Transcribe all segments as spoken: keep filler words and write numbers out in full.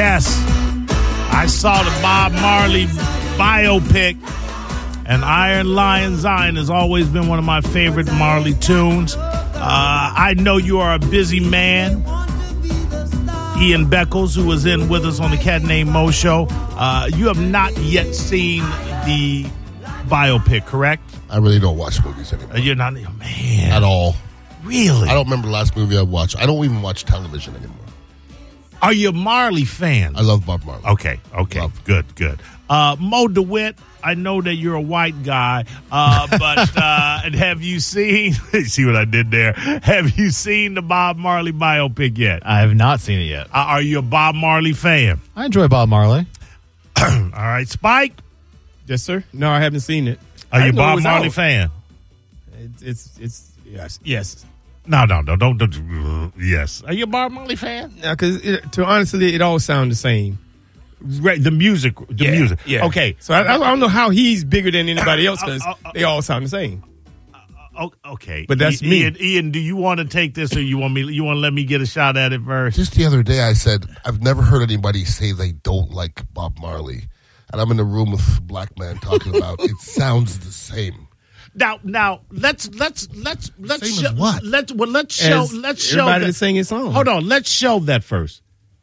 Yes, I saw the Bob Marley biopic, and Iron Lion Zion has always been one of my favorite Marley tunes. Uh, I know you are a busy man. Ian Beckles, who was in with us on the Cat Named Mo show, uh, you have not yet seen the biopic, correct? I really don't watch movies anymore. Uh, you're not, man. At all. Really? I don't remember the last movie I watched. I don't even watch television anymore. Are you a Marley fan? I love Bob Marley. Okay, okay, Love. good, good. Uh, Mo DeWitt, I know that you're a white guy, uh, but uh, have you seen, see what I did there? Have you seen the Bob Marley biopic yet? I have not seen it yet. Uh, are you a Bob Marley fan? I enjoy Bob Marley. All right, Spike, Yes, sir. No, I haven't seen it. are I you a didn't know it Bob was Marley out. fan? It's, it's, it's yes, yes. No, no, no, don't, don't, yes. Are you a Bob Marley fan? Because to honestly, it all sounds the same. Right, the music, the yeah, music. Yeah. Okay. So I, I don't know how he's bigger than anybody else because Uh, uh, uh, they all sound the same. Oh, okay. But that's I- me. Ian, Ian, do you want to take this or you want me, you want to let me get a shot at it first? Just the other day, I said, I've never heard anybody say they don't like Bob Marley. And I'm in a room with a black man talking about it sounds the same. Now, now let's let's let's let's Same show, as what? let's well let's show As let's show everybody that, to sing his song. Hold on, let's show that first.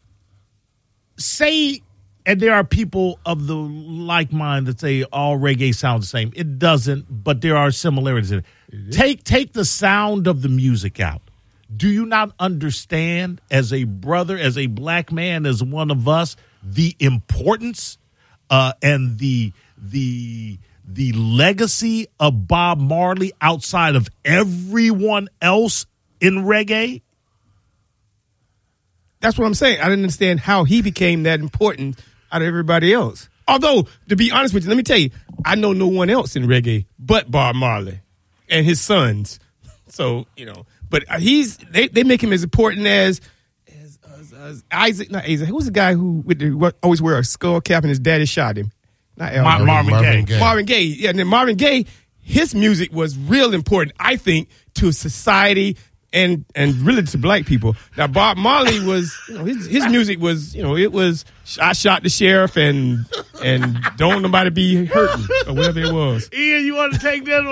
Say, and there are people of the like mind that say all reggae sounds the same. It doesn't, but there are similarities in it. Take take the sound of the music out. Do you not understand, as a brother, as a black man, as one of us, the importance uh, and the the the legacy of Bob Marley outside of everyone else in reggae? That's what I'm saying. I didn't understand how he became that important out of everybody else. Although, to be honest with you, let me tell you, I know no one else in reggae but Bob Marley and his sons. So, you know, but he's they, they make him as important as as, as, as Isaac, not Isaac. Who's the guy who with the, what, always wear a skull cap and his daddy shot him? Not Al Mar- Green. Marvin, Marvin Gaye. Gaye. Marvin Gaye. Yeah, and then Marvin Gaye, his music was real important, I think, to society and and really to black people. Now, Bob Marley was, you know, his his music was, you know, it was I shot the sheriff and and don't nobody be hurting or whatever it was. Ian, you want to take that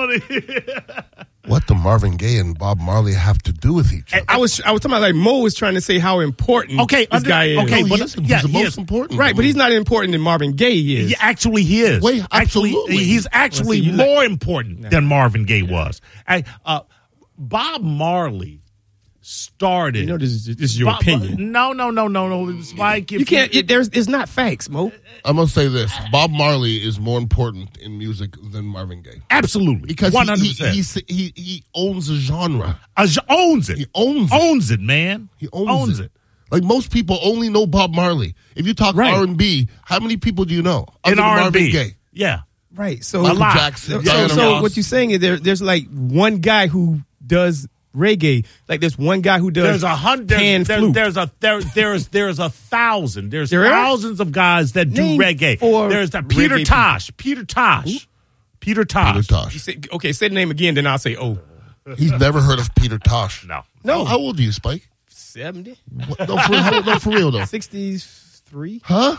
one? What do Marvin Gaye and Bob Marley have to do with each other? I was I was talking about like Mo was trying to say how important Okay, this under- guy is. okay, No, but he is. He's yeah, the he most is. important. Right, but he's not important than Marvin Gaye is. Yeah, actually, he is. Wait, actually, absolutely. he's actually Well, see, you more like- important than Marvin Gaye was. I, uh, Bob Marley started. You know, this is, this is your Bob- opinion. No, no, no, no, no. Spike, if You can't. It, there's. It's not facts, Mo. I'm going to say this. Bob Marley is more important in music than Marvin Gaye. absolutely Because one he, hundred he, percent. he, he, he owns a genre. owns it. He owns it. owns it, man. He owns, it. it. Like most people only know Bob Marley. If you talk Right. R and B, how many people do you know? Other In than R and Marvin B. Gaye. Yeah. Right. So A Michael lot. Jackson, So, Diana so Ross. what you're saying is there, there's like one guy who does reggae. Like there's one guy who does There's a hundred. pan There, flute. there's a there, there's there's a thousand. There's There are? thousands of guys that do Name reggae. four There's the Peter reggae Tosh. Peter Tosh. Peter Tosh. Peter Tosh. You say, okay, say the name again, then I'll say, oh, He's never heard of Peter Tosh. No. no, How old are you, Spike? seventy, What, no, for, how, no, for real, though. sixty-three. Huh?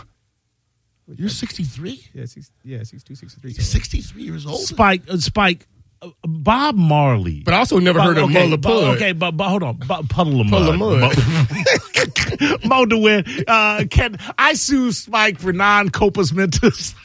You're sixty-three? Yeah, six, yeah, sixty-two, sixty-three. You're sixty-three years old? Spike. Uh, Spike. Uh, Bob Marley. But I also never heard of okay, Mulla but- Pud. Okay, but, but hold on. But, Puddle of Puddle Mud. of Mud. Mo, Mo DeWitt, uh, can I sue Spike for non-compos mentis?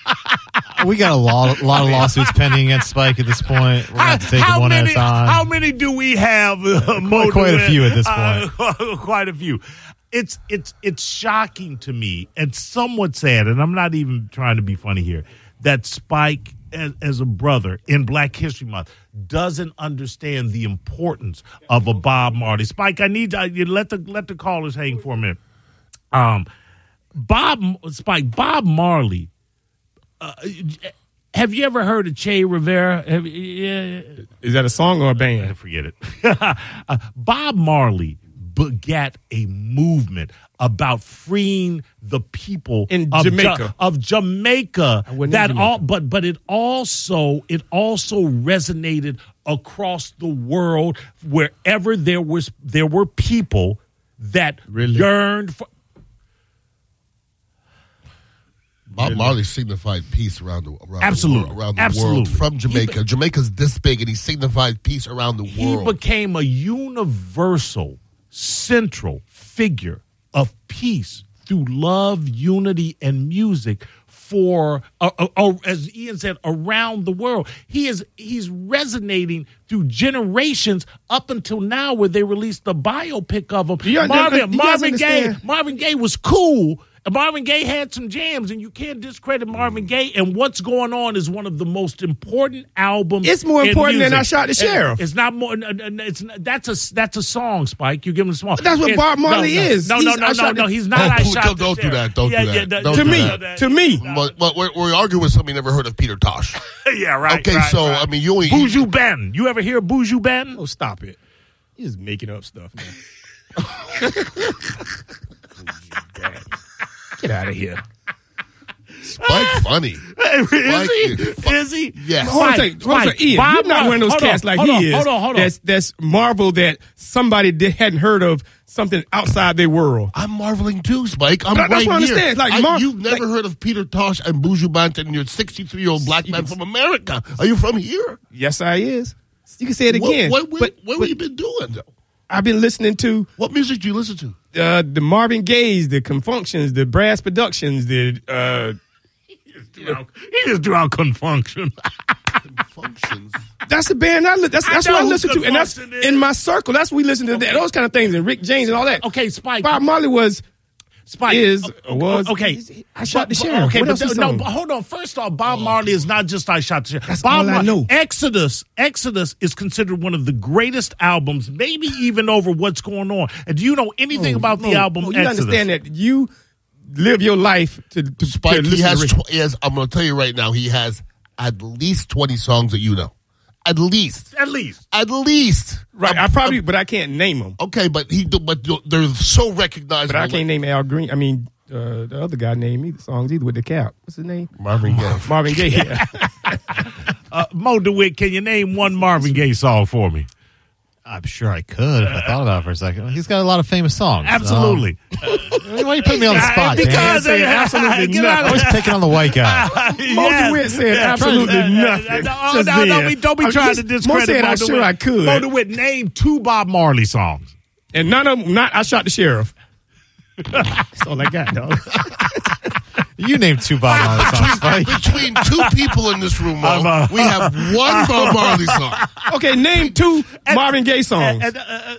We got a lot, a lot of lawsuits pending against Spike at this point. We're going to have to take how it one many, at a time. How many do we have? Uh, Mo Quite a DeWitt? few at this Uh, quite a few. It's it's it's shocking to me and somewhat sad, and I'm not even trying to be funny here, that Spike, as, as a brother in Black History Month, doesn't understand the importance of a Bob Marley. Spike, I need to, you let the let the callers hang for a minute. Um, Bob Spike, Bob Marley. Uh, have you ever heard of Che Rivera? Have, yeah, Is that a song or a band? forget it. uh, Bob Marley begat a movement about freeing the people In of Jamaica. of Jamaica. I wasn't in That Jamaica. all, but but it also it also resonated across the world wherever there was there were people that Really? yearned for. Bob Marley signified peace around the around Absolutely. the world, around the Absolutely. world from Jamaica. Jamaica's this big, and he signified peace around the He world. became a universal, central figure of peace through love, unity, and music for, uh, uh, uh, as Ian said, around the world. He is he's resonating through generations up until now, where they released the biopic of him. You under- Marvin, you guys Marvin Gaye. understand? Marvin Gaye was cool. And Marvin Gaye had some jams, and you can't discredit Marvin Gaye. And What's Going On is one of the most important albums. It's more in important than music. I Shot the It- Sheriff. It's not more. It's not, that's a that's a song, Spike. You give him a song. That's what It's- Bob Marley no, no, is. No, no, He's no, I no, Shot no. the- He's not. Oh, I please, shot don't- the don't do sheriff. that. Don't do yeah, that. Yeah, Don't yeah, To do me, that. to me. But, but we're, we're arguing with something you never heard of Peter Tosh. yeah, right. Okay, right, so right. I mean, you only Buju Ben. You ever hear Buju Ben? Oh, stop it. You're just making up stuff, man. Get out of here. Spike funny. is he? is fu- Is he? Yes. Hold on a Spike, second. Hold on a Spike. second. Ian, Bob you're not Marley- one of those hold on, cats like hold he on, is. Hold on, hold on. That's, that's marvel that somebody did, hadn't heard of something outside their world. I'm marveling too, Spike. I'm But that's right what I here. understand. Like, I- Mar- you've never like- heard of Peter Tosh and Buju Banton, and you're a sixty-three-year-old black man from America. Are you from here? Yes, I is. You can say it What, again. what, what, but what but have you been doing, though? I've been listening to What music do you listen to? uh, the Marvin Gaye's, the Confunctions, the Brass Productions, the uh, He just threw out Confunction. Functions. that's the band I li- that's I that's know what I who listen to, and that's Confunction is. in my circle. That's we listen to Okay. that, those kind of things, and Rick James and all that. Okay, Spike. Bob Marley was Spike is o- was okay. I Shot the But- but- Sheriff. Okay, What but else he th- no, sung? but hold on. First off, Bob Marley is not just I Shot the Sheriff. That's Bob all I Mar- know. Exodus, Exodus is considered one of the greatest albums, maybe even over What's Going On. And do you know anything about the Oh, album oh, you Exodus? understand that you live your life to, to, Spike, to he listen has, to Rick. tw- he has, I'm going to tell you right now, he has at least twenty songs that you know. At least. At least. At least. Right, Um, I probably, but I can't name them. Okay, but he, but they're so recognizable. But I can't name Al Green. I mean, uh, the other guy named me the songs either with the cap. What's his name? Marvin Gaye. Marvin Gaye. Yeah. Uh, Mo DeWitt, can you name one Marvin Gaye song for me? I'm sure I could if I thought about it for a second. He's got a lot of famous songs. Absolutely. Um, why are you putting me on the spot, man? because Say uh, absolutely get nothing. out of Always picking on the white guy. Mo Yes. DeWitt said Yeah. absolutely Uh, uh, nothing. No, oh, Just no, no, then. we- don't be I'm trying just- to discredit Mo said, Mo I'm DeWitt. sure I could. Mo DeWitt, name two Bob Marley songs. And none of them, not I Shot the Sheriff. That's all I got, dog. You named two Bob Marley songs, Spike. Between two people in this room, Mo, I'm, uh, we have one Bob Marley song. Okay, name two Marvin Gaye songs. And, uh, uh,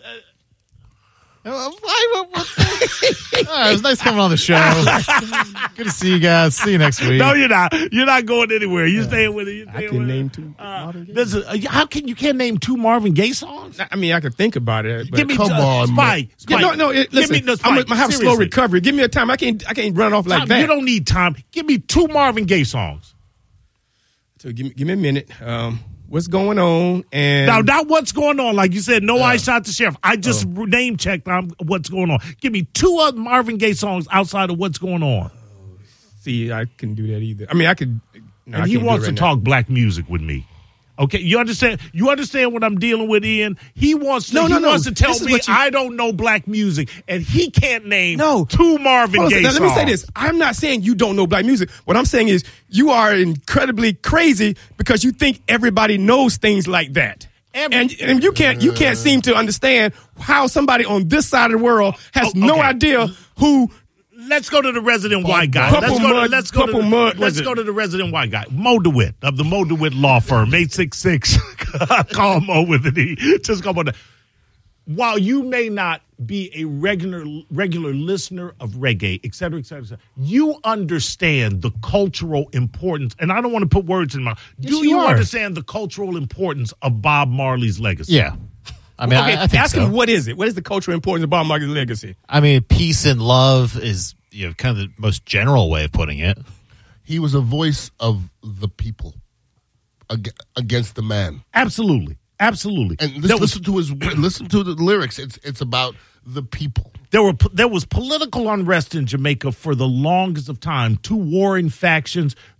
All right, it was nice coming on the show. Good to see you guys. See you next week. no, you're not. You're not going anywhere. You staying with it. You I staying can with name it. two Uh, Marvin Gaye. there's a, uh, how can you can't name two Marvin Gaye songs? I mean, I could think about it. But Give me come uh, on, Spike. Yeah, Spike. no, no. It, Give listen, me the I'm Spike. gonna have slow Seriously. recovery. Give me a time. I can't. I can't run off like Tom, that. You don't need time. Give me two Marvin Gaye songs. So give me, give me a minute. Um, what's going on? And Now, not what's going on. Like you said, no, I Yeah. shot the sheriff. I just Oh. name checked on what's going on. Give me two other Marvin Gaye songs outside of what's going on. see, I couldn't do that either. I mean, I could. No, I And he can't do wants it to right talk black music with me. Okay, you understand? You understand what I'm dealing with, Ian? He wants to. No, he no, no. wants to tell This is me what you- I don't know black music, and he can't name No. two Marvin Hold on a Gaye second. songs. Now, let me say this. I'm not saying you don't know black music. What I'm saying is you are incredibly crazy because you think everybody knows things like that. Every- and, and you can't you can't seem to understand how somebody on this side of the world has Oh, no okay. idea who. Let's go to the resident white guy. Couple Let's go to mud- let's go to couple the, mud, was let's it? go to the resident white guy. Mo DeWitt of the Mo DeWitt Law Firm, eight six six. Call Mo with an E. Just come on. The, while you may not be a regular regular listener of reggae, et cetera, et cetera, et cetera, you understand the cultural importance. And I don't want to put words in my mouth. Do Yes, you, you are. understand the cultural importance of Bob Marley's legacy? Yeah. I mean, Okay, I, I think ask so. him what is it? What is the cultural importance of Bob Marley's legacy? I mean, peace and love is, you know, kind of the most general way of putting it. He was a voice of the people ag- against the man. Absolutely. Absolutely. And There listen, was- listen to his listen to the lyrics. It's it's about the people. There were there was political unrest in Jamaica for the longest of time. Two warring factions,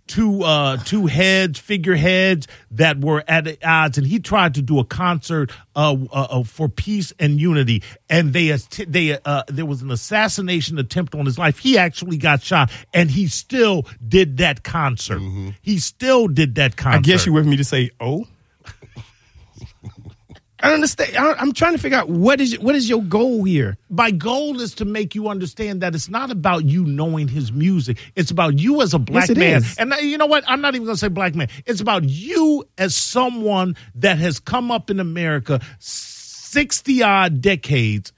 two uh, two heads, figureheads that were at odds, and he tried to do a concert uh, uh, for peace and unity. And they they uh, there was an assassination attempt on his life. He actually got shot, and he still did that concert. Mm-hmm. He still did that concert. I guess you with me to say, oh. I don't understand. I don't, I'm trying to figure out what is what is your goal here. My goal is to make you understand that it's not about you knowing his music. It's about you as a black yes, man. Is. And you know what? I'm not even going to say black man. It's about you as someone that has come up in America sixty odd decades,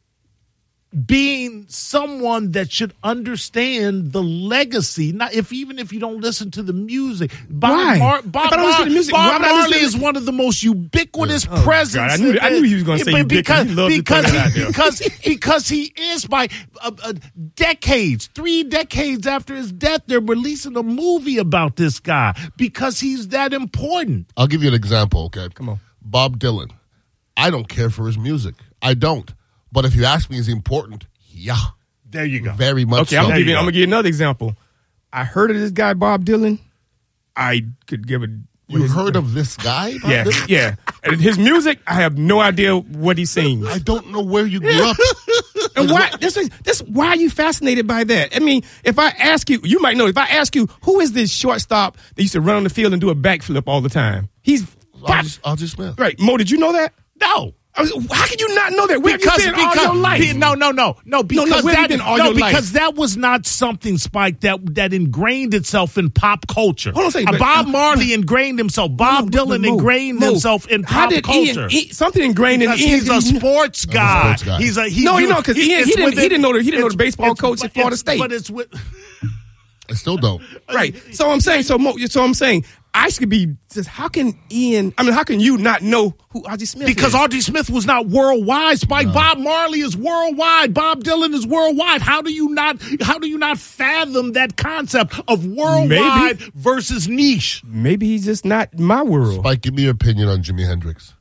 being someone that should understand the legacy. Not if even if you don't listen to the music. Bob Why? Mar- Bob, if I don't listen to the music, Bob why Marley listen is one of the most ubiquitous oh, presence. God, I knew I knew he was going to say Yeah, ubiquitous. because He loved to because throw that out he, there. because because he is by uh, uh, decades, three decades after his death, they're releasing a movie about this guy because he's that important. I'll give you an example, okay? Come on. Bob Dylan. I don't care for his music. I don't. But if you ask me, is he important? Yeah. There you go. Very much Okay, so. I'm gonna, give you, go. I'm gonna give you another example. I heard of this guy Bob Dylan. I could give a. You heard of this guy? Bob Yeah, Dylan? yeah. And his music, I have no idea what he sings. I don't know where you grew up. And why? This is this. Why are you fascinated by that? I mean, if I ask you, you might know. If I ask you, who is this shortstop that used to run on the field and do a backflip all the time? He's I'll just, I'll just Smith. right. Mo, did you know that? No. I was, how can you not know that? Where Because, have you been because all your life? be- no, no, no, no. Because no, where you that, been all no, your life? because that was not something, Spike, that that ingrained itself in pop culture. Hold on a second, Uh, but- Bob uh, Marley ingrained himself. Bob No, no, Dylan Mo, ingrained Mo, himself in how pop did culture. Ian, Ian, something ingrained in Because Ian. he's a sports guy. sports guy. He's a he. No, do- you know, 'cause Ian, he it's didn't- he within- didn't know the- he didn't know it's- the baseball it's- coach at but Florida it's- State. But it's with. I still don't. Right. So I'm saying, so Mo, so I'm saying, I should be. Just, how can Ian? I mean, how can you not know who Ozzie Smith Because is? Audrey Smith was not worldwide. Spike no. Bob Marley is worldwide. Bob Dylan is worldwide. How do you not? How do you not fathom that concept of worldwide Maybe. versus niche? Maybe he's just not my world. Spike, give me your opinion on Jimi Hendrix.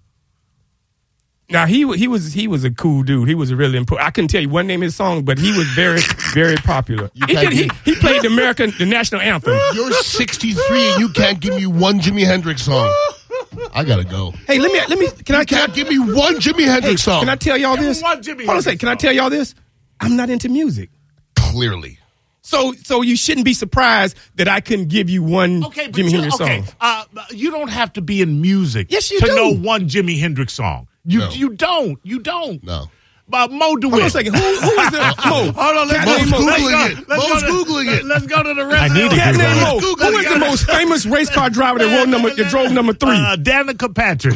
Now he he was he was a cool dude. He was a really important. I couldn't tell you one name of his song, but he was very very popular. He, can't did, he, give- he played the American the national anthem. You're sixty-three and you can't give me one Jimi Hendrix song. I gotta go. Hey, let me let me can I You can I can't give me one Jimi Hendrix song. Can I tell y'all this? One Jimi Hold on a second. Hendrix Can I song. tell y'all this? I'm not into music. Clearly. So so you shouldn't be surprised that I couldn't give you one Okay, but Jimi you, Hendrix okay, song. uh, you don't have to be in music. Yes, you to do. know one Jimi Hendrix song. You No. you don't. You don't. No. Uh, Mo DeWitt. Hold on a second. Who, who is the Mo? Hold on, let's Mo's go. Let's Googling go. it. Let's Mo's go to- Googling it. Let's go to the rest I of need the- to Cat Google named it. Mo. Google Who it. is the most famous race car driver that won number that drove number three? Uh, Danica Patrick.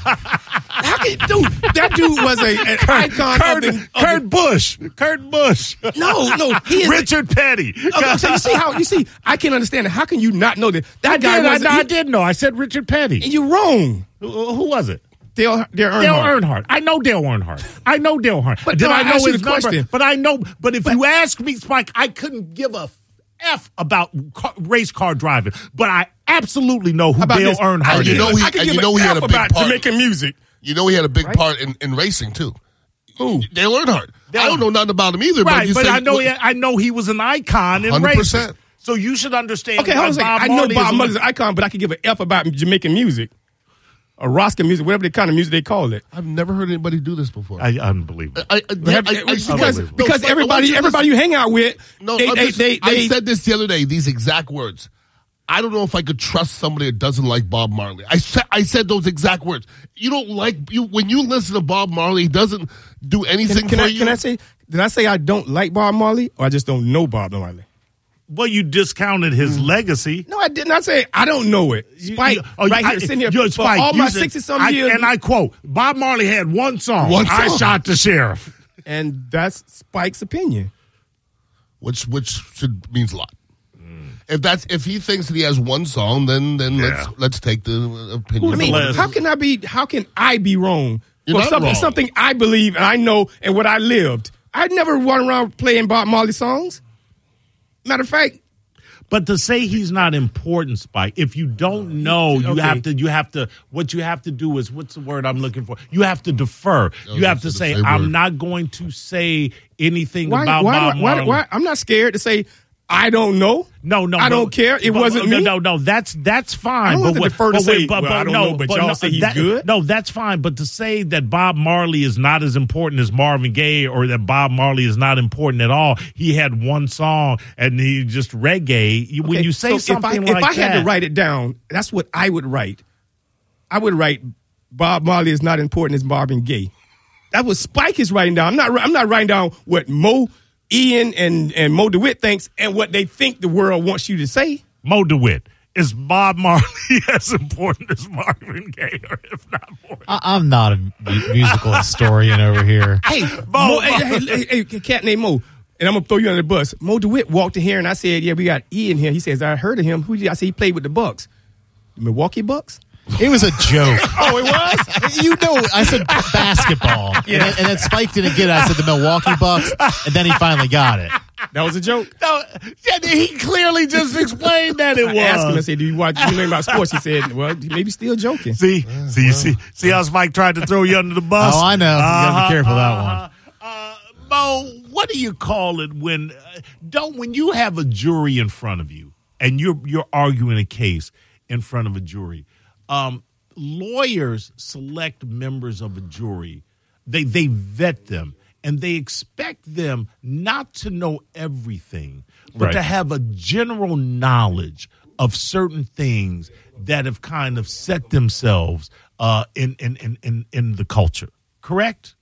How can dude? That dude was a, an icon Kurt, of the. Of Kurt Busch. Kurt Busch. the no, no, he is. Richard Petty. Okay, so you see how you see? I can't understand it. How can you not know that that I guy did, was? I, I did know. I said Richard Petty. You're wrong. Who, who was it? Dale, Dale Earnhardt. Dale Earnhardt. I know Dale Earnhardt. I know Dale Earnhardt. But did no, I I know asked you his the number? question. But I know. But if you ask me, Spike, I couldn't give a f about car, race car driving. But I absolutely know who How about Dale this? Earnhardt And you is. know he- I can and give you know a he had F a big about part. Jamaican music. You know he had a big Right? part in, in racing too. Who? Dale Earnhardt. I don't know nothing about him either. but Right, you but say, I know he, I know he was an icon in one hundred racing. percent. So you should understand. Okay, hold on a why second. I know Marley Bob is- Marley's an icon, but I could give an F about Jamaican music. Or Roscoe music, whatever the kind of music they call it. I've never heard anybody do this before. I, unbelievable. I, I, I, I, because I- because, no, because Spike, I want everybody you to everybody you hang out with, No, they, I'm they, just- they, I they, said this the other day. These exact words. I don't know if I could trust somebody that doesn't like Bob Marley. I said I said those exact words. You don't like you when you listen to Bob Marley. He doesn't do anything can, can for I, you. can I say, did I say I don't like Bob Marley or I just don't know Bob Marley? Well, you discounted his legacy. No, I did not say I don't know it. You- Spike, you- oh, right I- here, sitting here you're for Spike, all you my said- sixty-some I- years. And I quote, Bob Marley had one song. One I song. shot the sheriff. and that's Spike's opinion. which which should means a lot. If that's if he thinks that he has one song, then then Yeah. let's let's take the opinion. I mean, last- how can I be? How can I be wrong You're for not something wrong. something I believe and I know and what I lived? I never run around playing Bob Marley songs. Matter of fact, But to say he's not important, Spike, if you don't know, you Okay. have to, you have to, what you have to do is, what's the word I'm looking for? You have to defer. No, you have that's to the say, same I'm word. not going to say anything why? about Why, Bob do I- why, Marley. why? I'm not scared to say I don't know. No, no, I but- don't care. It but- wasn't no, me. No, no, that's that's fine. I don't but have to what- defer to but say, wait, but, well, but I don't no, know, but but y'all no, say he's that- good? No, that's fine. But to say that Bob Marley is not as important as Marvin Gaye, or that Bob Marley is not important at all, he had one song and he just reggae. You- When Okay, you say so something if I, like if I that, had to write it down, that's what I would write. I would write Bob Marley is not important as Marvin Gaye. That's what Spike is writing down. I'm not. I'm not writing down what Mo, Ian, and and Mo DeWitt thinks and what they think the world wants you to say. Mo DeWitt, is Bob Marley as important as Marvin Gaye, or if not more? I, I'm not a mu- musical historian over here. Hey, Mo, Mo, hey, hey, hey, hey, hey, cat named Mo, and I'm gonna throw you under the bus. Mo DeWitt walked in here, and I said, "Yeah, we got Ian here." He says, "I heard of him. Who did I say he played with the Bucks? The Milwaukee Bucks." It was a joke. Oh, it was. You know, I said basketball, and, then, and then Spike didn't get it. I said the Milwaukee Bucks, and then he finally got it. That was a joke. No, yeah, he clearly just explained that it I was. asked him. I said, "Do you watch? Do you know about sports?" He said, "Well, he maybe still joking." See, see, you see, see how Spike tried to throw you under the bus. Oh, I know. You gotta be Uh-huh, careful of that uh-huh. Uh, Mo, what do you call it when uh, don't when you have a jury in front of you and you're you're arguing a case in front of a jury? Um, lawyers select members of a jury. They they vet them. And they expect them not to know everything, but Right. to have a general knowledge of certain things that have kind of set themselves uh, in, in, in, in, in the culture. Correct?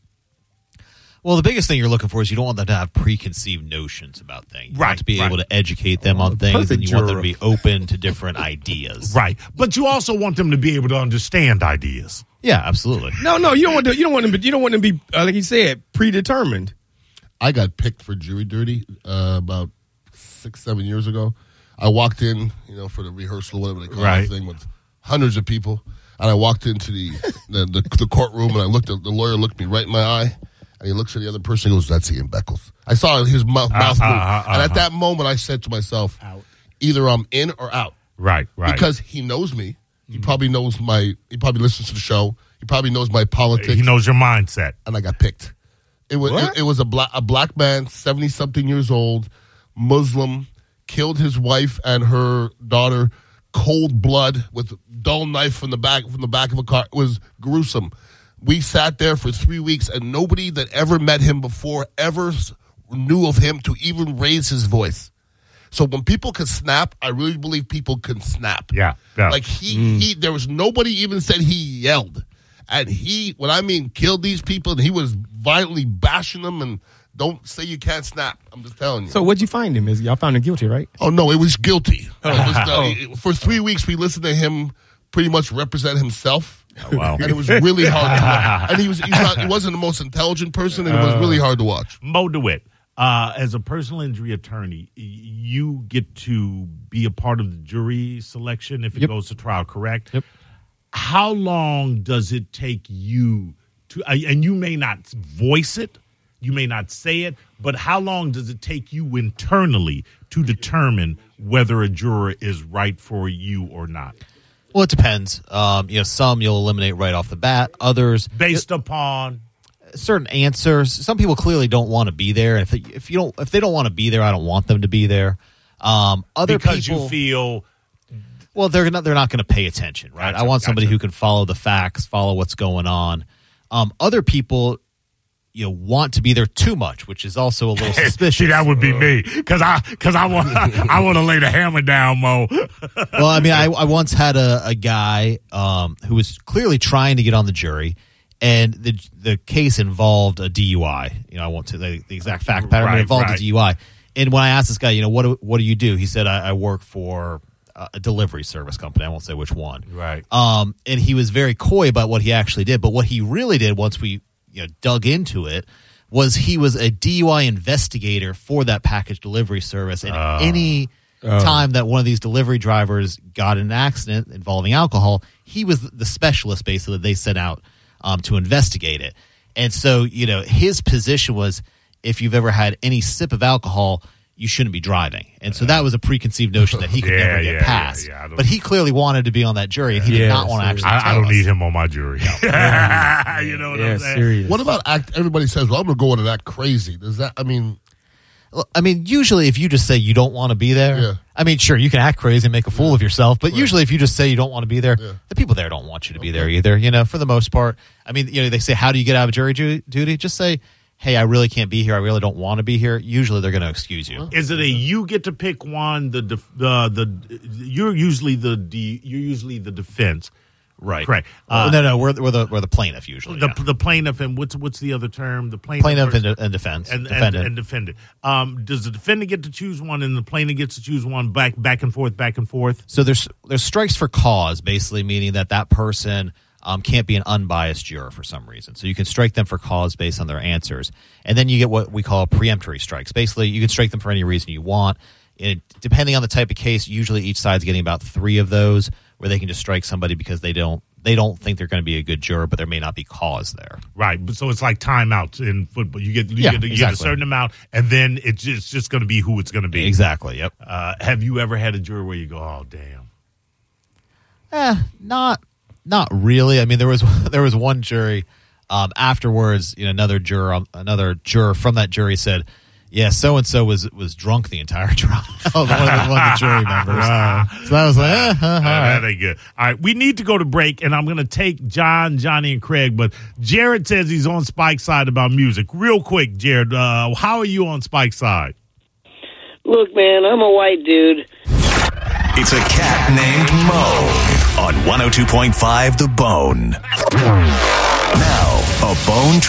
Well, the biggest thing you're looking for is you don't want them to have preconceived notions about things. You Right, want to be right. able to educate them on things, perfect and you want them to juror. be open to different ideas. Right. But you also want them to be able to understand ideas. Yeah, absolutely. No, no, you don't want to. You don't want them. You don't want them to be uh, like you said, predetermined. I got picked for jury duty uh, about six, seven years ago. I walked in, you know, for the rehearsal, whatever they call Right. the thing, with hundreds of people, and I walked into the the, the the courtroom, and I looked at the lawyer, looked me right in my eye, and he looks at the other person, and goes, "That's Ian Beckles." I saw his mouth, mouth uh, move, uh, and at uh. that moment, I said to myself, "Either I'm in or out," Right, right. because he knows me. He probably knows my. He probably listens to the show. He probably knows my politics. he knows your mindset. And I got picked. It was What? it, it was a black a black man, seventy something years old, Muslim, killed his wife and her daughter, cold blood with a dull knife from the back from the back of a car. It was gruesome. We sat there for three weeks, and nobody that ever met him before ever s- knew of him to even raise his voice. So when people can snap, I really believe people can snap. Yeah, yeah. Like he, he, there was nobody even said he yelled, and he, when I mean killed these people, and he was violently bashing them. And don't say you can't snap. I'm just telling you. So what'd you find him? Is y'all found him guilty, right? oh no, it was guilty. It was, uh, Oh. it- for three weeks, we listened to him pretty much represent himself. wow. And it was really hard to watch. And he was, he's not, he wasn't the most intelligent person, and it was really hard to watch. Mo DeWitt, uh, as a personal injury attorney, y- you get to be a part of the jury selection if it Yep. goes to trial, correct? Yep. How long does it take you to, uh, and you may not voice it, you may not say it, but how long does it take you internally to determine whether a juror is right for you or not? Well, it depends. Um, you know, some you'll eliminate right off the bat. Others, Based upon, certain answers. Some people clearly don't want to be there. If they, if you don't, if they don't want to be there, I don't want them to be there. Um, other because people, you feel, well, they're not. They're not going to pay attention, right? Gotcha, I want somebody gotcha. who can follow the facts, follow what's going on. Um, other people, you know, want to be there too much, which is also a little suspicious. see, that would be me, because I, because I want, I want to lay the hammer down, Mo. Well, I mean, I, I once had a, a guy um, who was clearly trying to get on the jury, and the the case involved a D U I. You know, I won't say the, the exact fact pattern, but Right, it involved right. a D U I. And when I asked this guy, you know, what do, what do you do? He said, I, I work for a delivery service company. I won't say which one. Right. Um, and he was very coy about what he actually did. But what he really did, once we you know dug into it, was he was a D U I investigator for that package delivery service. And any time that one of these delivery drivers got in an accident involving alcohol, he was the specialist basically that they sent out um, to investigate it. And so, you know, his position was, if you've ever had any sip of alcohol, you shouldn't be driving. And so that was a preconceived notion that he could Yeah, never get yeah, past. yeah, yeah, I don't- but he clearly wanted to be on that jury, and he did Yeah, not want to serious. actually I, I tell don't us. need him on my jury. you know what yeah, I'm saying? serious. What about act? Everybody says, "Well, I'm going to go into that crazy." Does that? I mean, Well, I mean, usually if you just say you don't want to be there, Yeah. I mean, sure, you can act crazy and make a fool of yourself, but usually if you just say you don't want to be there, Yeah. the people there don't want you to be there either, you know, for the most part. I mean, you know, they say, how do you get out of jury ju- duty? Just say, hey, I really can't be here. I really don't want to be here. Usually they're going to excuse you. Is it a you get to pick one? The def- the the you're usually the de- you're usually the defense, Right. Correct. Uh, Uh, no, no, we're, we're, the, we're the plaintiff usually. the yeah. the plaintiff and what's what's the other term? The plaintiff, Plaintiff versus- and, and defense. and, and, defendant. and defendant. Um, does the defendant get to choose one, and the plaintiff gets to choose one? Back back and forth, back and forth. So there's there's strikes for cause, basically meaning that that person um, can't be an unbiased juror for some reason. So you can strike them for cause based on their answers, and then you get what we call preemptory strikes. Basically, you can strike them for any reason you want. It, depending on the type of case, usually each side's getting about three of those, where they can just strike somebody because they don't they don't think they're going to be a good juror, but there may not be cause there. Right, but so it's like timeouts in football. You get you, Yeah, get, you get a exactly. certain amount, and then it's just, it's just going to be who it's going to be. Exactly. Yep. Uh, have you ever had a juror where you go, oh damn? Eh, not not really. I mean, there was there was one jury um, afterwards. You know, another juror, um, another juror from that jury said, "Yeah, so and so was was drunk the entire trial." one, of the, one of the jury members. So I was like, eh, huh, all Uh, right. that ain't good. All right, we need to go to break, and I'm going to take John, Johnny, and Craig. But Jared says he's on Spike's side about music. Real quick, Jared, uh, how are you on Spike's side? Look, man, I'm a white dude. It's a cat named Mo on one oh two point five The Bone. Now, a Bone